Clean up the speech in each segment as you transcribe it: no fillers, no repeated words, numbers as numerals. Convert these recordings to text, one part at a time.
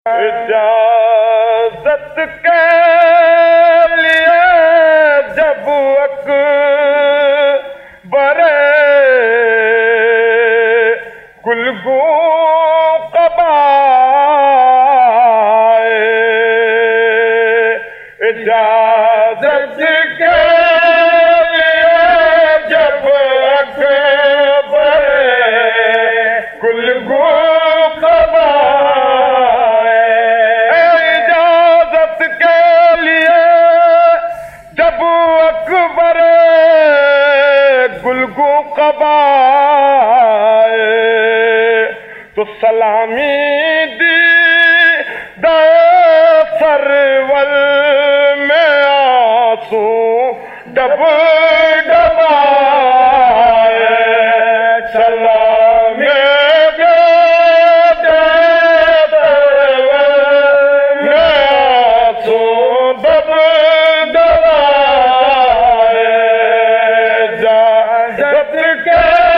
اجازت کے لیے جب اکبر گلگوں قبا اجازت کے لیے جب اکبر گلگوں قبا اجازت کے لیے جب اکبر گلگوں قبا تو سلامی دی دے سرور میں آنسو ڈب ڈبائے سلامی دے سرور میں آنسو ڈب ڈبائے اجازت کے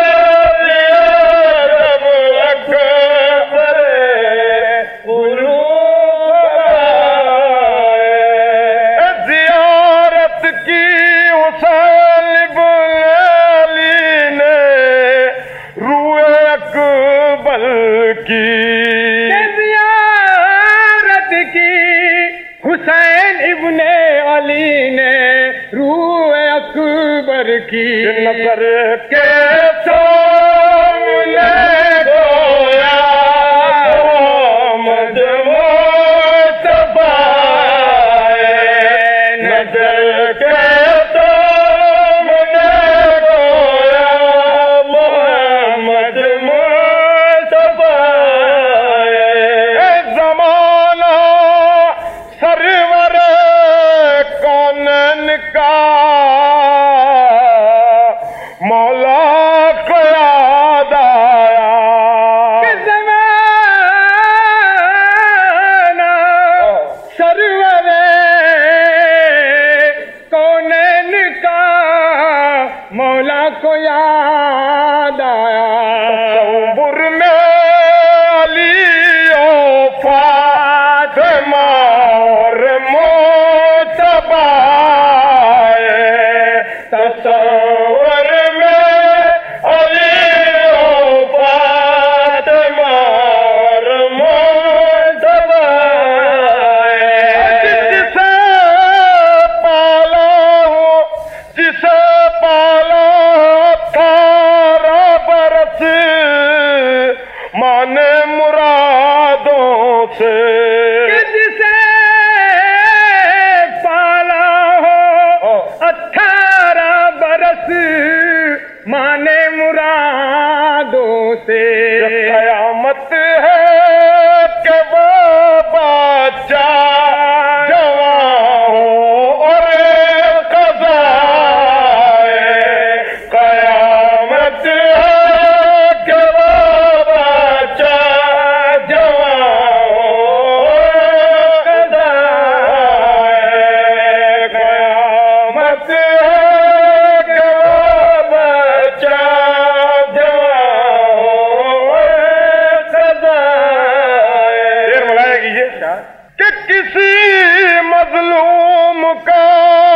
زیارت کی حسین ابن علی نے روح اکبر کی نظر کے سامنے گویا محمد مصطفیٰ نظر کے سامنے گویا محمد مولا کو یاد آیا زمانہ سرور کونین کا مولا کو یاد آیا تصور میں علی و فاطمہ اور مصطفیٰ تصور مانے مرادوں سے جسے پالا ہو 18 برس مانے مرادوں سے قیامت ہے کہ وہ بچہ جوان ہو اور قضا قیامت کہ کسی مظلوم کا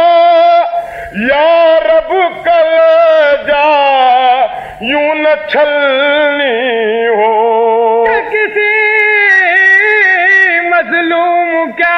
یا رب کل جا یوں نہ چھلنی ہو کہ کسی مظلوم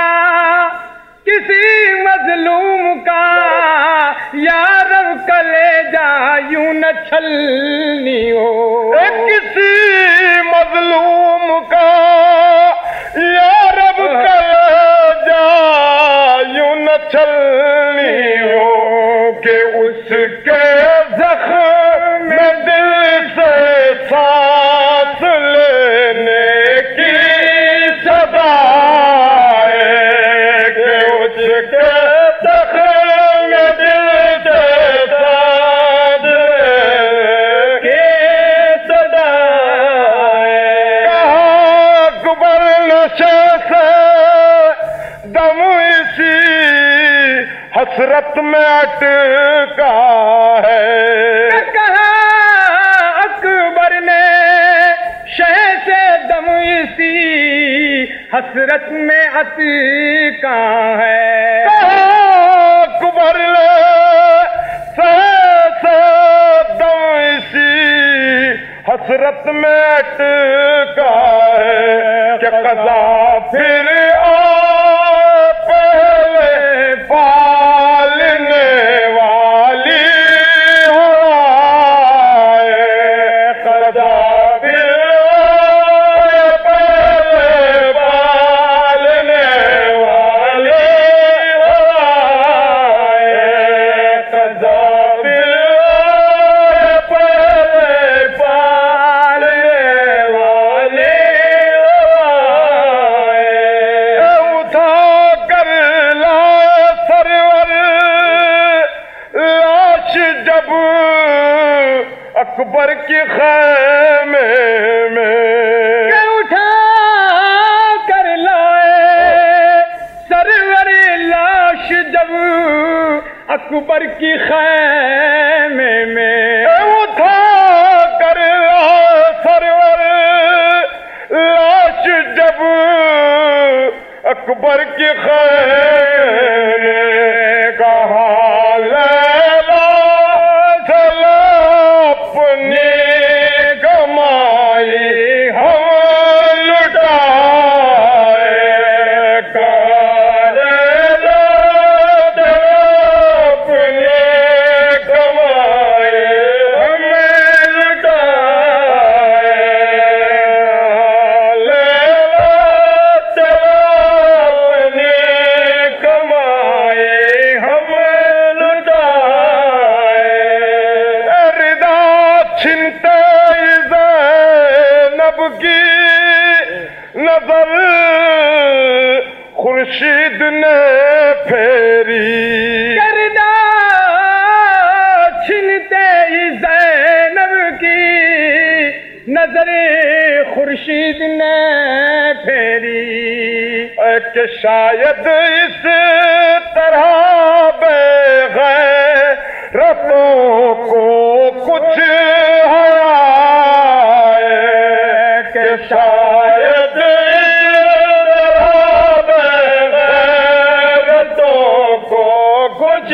کا یا رب کلے جا یوں نہ چھلنی ہو کسی مظلوم کا یا رب کلیجا یوں نہ چھلنی ہو کہ اس کے زخم میں دل سے سانس لینے کی صدا ہے کہ اس کے زخم میں دل سے سانس لینے کی صدا ہے کہاں اکبر نشے سے دم اسی حسرت میں اٹکا ہے کہاں اکبر نے شہ سے دم اسی حسرت میں عتیقہ ہے کبر دم اسی حسرت میں اٹکا ہے کہ قضا پھر پہلے پالنے والی اکبر کی خیمے میں اٹھا کر لائے سرور لاش جب اکبر کی خیمے میں اٹھا کر لائے سرور لاش جب اکبر کی خیمے میں کہا لیلا چلو اپنی کمائی ہم لٹائے کر لو اپنی کمائی ہم لٹائے لے لو اپنی کمائی ہم چھنتے زینب کی نظر خورشید نے پھیری کردہ چھنتے زینب کی نظر خورشید نے پھیری کہ شاید اس طرح بغیرتوں کو کچھ شاید بغیرتوں کو کچھ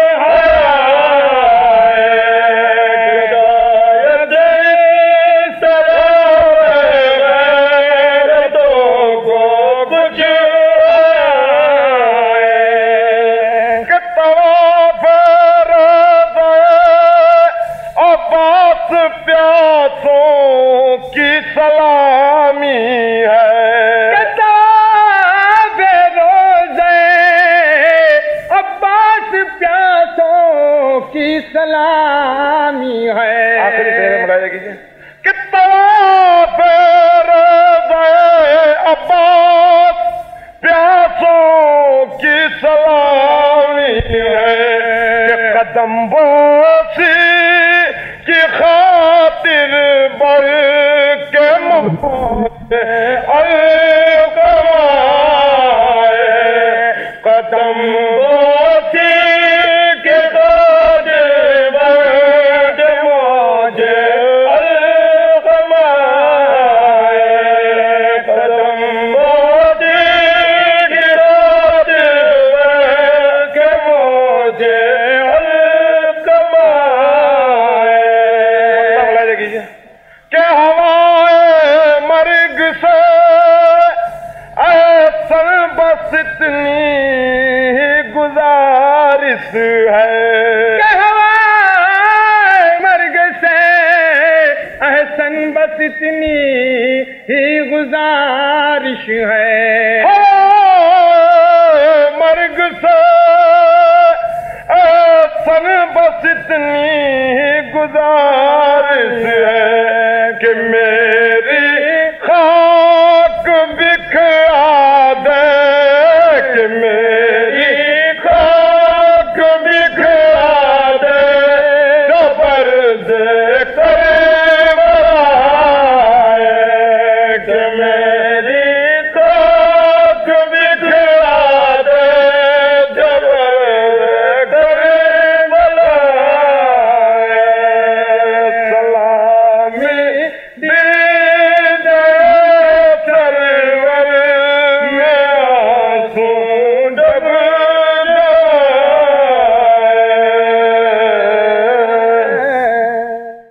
پیاسوں کی سلامی ہے کتاب روزے عباس پیاسوں کی سلامی ہے آخری شعر ملاحظہ کیجیے کہ طواف روزے عباس پیاسوں کی سلامی ہے کہ قدم بوسی کی خاطر بڑھ کے محبوب القمائے قدم بوسی کی خاطر بڑھ کے موجے القمائے قدم بوسی کی خاطر بڑھ کے موجے کہ ہوائے مرگ سے احسن بس اتنی ہی گزارش ہے کہ ہوائے مرگ سے احسن بس اتنی ہی گزارش ہے